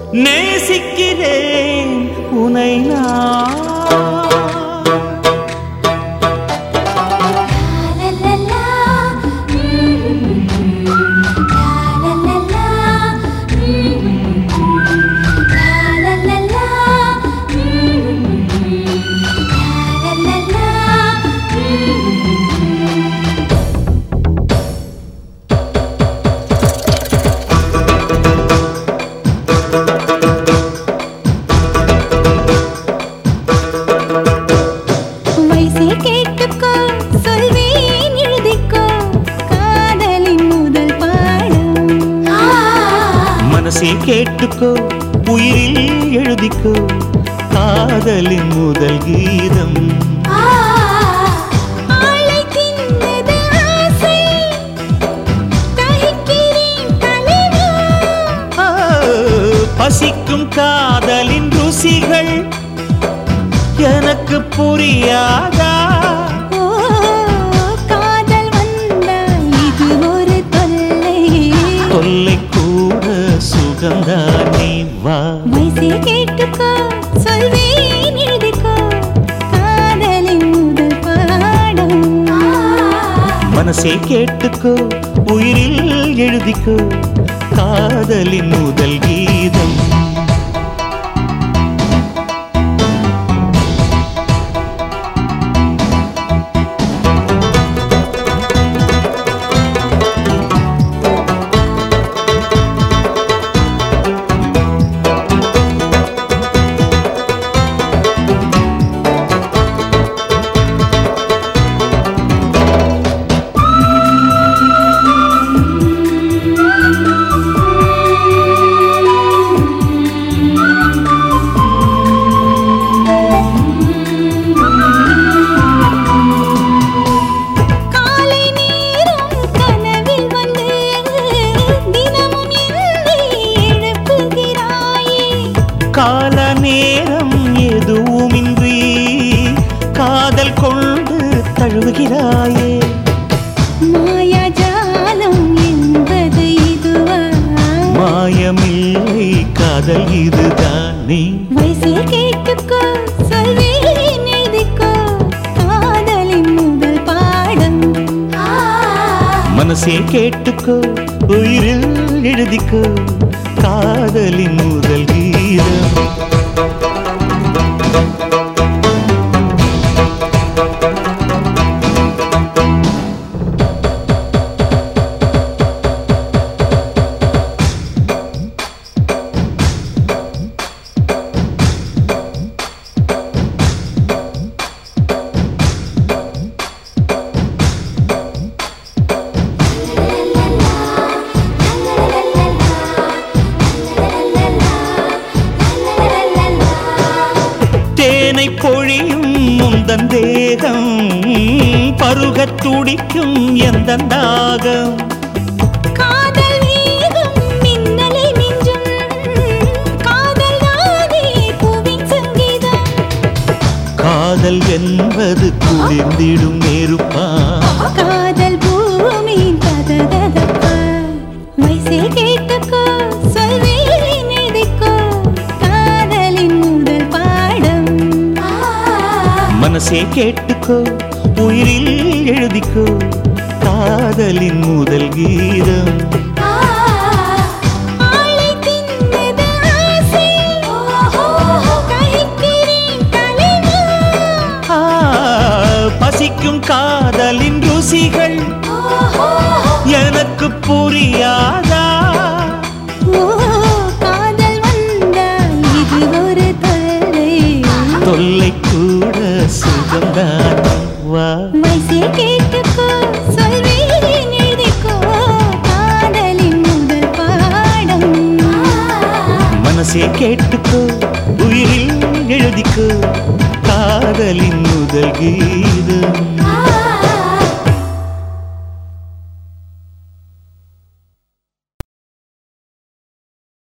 நேசிக்கிறேன் உனை நான். மனசே கேட்டுக்கோ உயிரில் எழுதிக்கோ காதலின் முதல் கீதம். பசிக்கும் காதலின் ருசிகள் எனக்கு புரியாதா? காதல் வந்தால் இது ஒரு தொல்லை. தொல்லை கூட சுகந்தான் நீ வா. வயசே கேட்டுக்கோ சொல்வேன் எழுதிக்கோ காதலின் முதல் பாடம். மனசே கேட்டுக்கோ உயிரில் எழுதிக்கோ காதலின் முதல் கீதம். கால நேரம் எதுவுமின்றி காதல் கொண்டு தழுவுகிறாயே. மாயாஜாலம் என்பது இதுவா? மாயமில்லை காதல் இதுதானே. வயசே கேட்டுக்கோ சொல்வேன் எழுதிக்கோ காதலின் முதல் பாடம். மனசே கேட்டுக்கோ உயிரில் எழுதிக்கோ காதலின் முதல் கீதம். பொழியும் முந்தன் தேகம் பருகத் துடிக்கும் எந்தன் தாகம். காதல் வேகம் மின்னலை மிஞ்சும் காதல் தானே பூவின் சங்கீதம். காதல் என்பது குளிர்ந்திடும் நெருப்பா? காதல் பூமியின் கதகதப்பா. வயசே கேட்டுக்கோ சொல்வேன் எழுதிக்கோ காதலின் முதல் பாடம். மனசே கேட்டுக்கோ உயிரில் எழுதிக்கோ காதலின் முதல் கீதம். பசிக்கும் காதலின் ருசிகள் எனக்கு புரியாதா? காதல் வந்தால் இது ஒரு தொல்லை. தொல்லை கூட சுகந்தான் வா. வயசே கேட்டுக்கோ சொல்வேன் எழுதிக்கோ காதலின் முதல் பாடம். மனசே கேட்டுக்கோ உயிரில் எழுதிக்கோ காதலின் முதல் கீதம்.